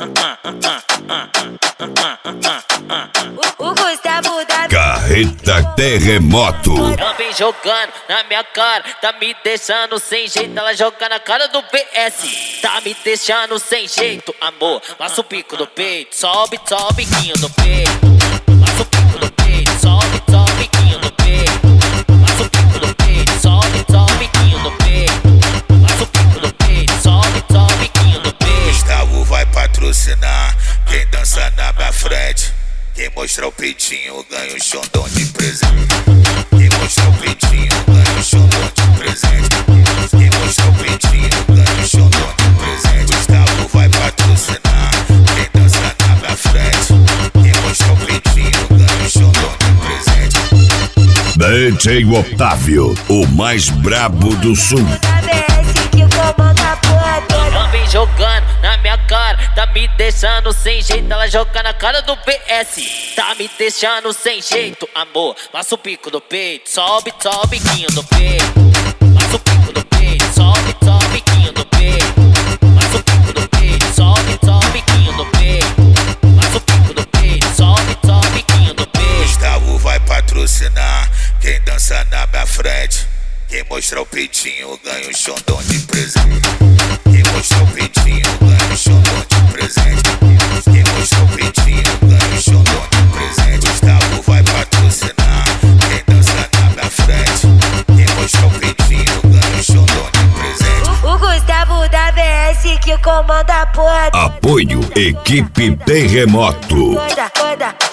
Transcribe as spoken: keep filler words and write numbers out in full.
O, o Gustavo da Carreta Terremoto. Ela vem jogando na minha cara, tá me deixando sem jeito. Ela joga na cara do P S, tá me deixando sem jeito, amor. Passa o pico do peito, sobe, sobe o biquinho do peito. Passa o pico do peito, sobe, sobe o biquinho do peito. Passa o pico do peito, sobe, sobe o biquinho do peito. Passa o pico do peito, sobe, sobe o biquinho do peito. Gustavo vai patrocinar quem dança na minha frente. Quem mostrar o peitinho ganha o xondão de presente. Quem mostrar o peitinho ganha o xondão de presente. Quem mostrar o peitinho ganha o xondão de presente. Gustavo vai patrocinar quem dança na minha frente. Quem mostrar o peitinho ganha o xondão de presente. D J Otávio, o mais brabo do sul. da B S que comanda a porra toda. Ela vem jogando na minha cara, tá me deixando sem jeito. Ela joga na cara do P S, tá me deixando sem jeito, amor. Passa o pico do peito, sobe, sobe o biquinho do peito. Passa o pico do peito, sobe, sobe o biquinho do peito. Passa o pico do peito, sobe, sobe o biquinho do peito. Passa o pico do peito, sobe, sobe o biquinho do peito. Gustavo vai patrocinar quem dança na minha frente. Quem mostrar o peitinho ganha o xondão de presente. Quem mostrar o peitinho ganha o xondão de presente. Quem mostrar o peitinho ganha o xondão de presente. Gustavo vai patrocinar quem dança na minha frente. Quem mostrar o peitinho ganha o xondão de presente. O, o Gustavo da B S que comanda a porra toda. Apoio Equipe Terremoto. Toda, toda.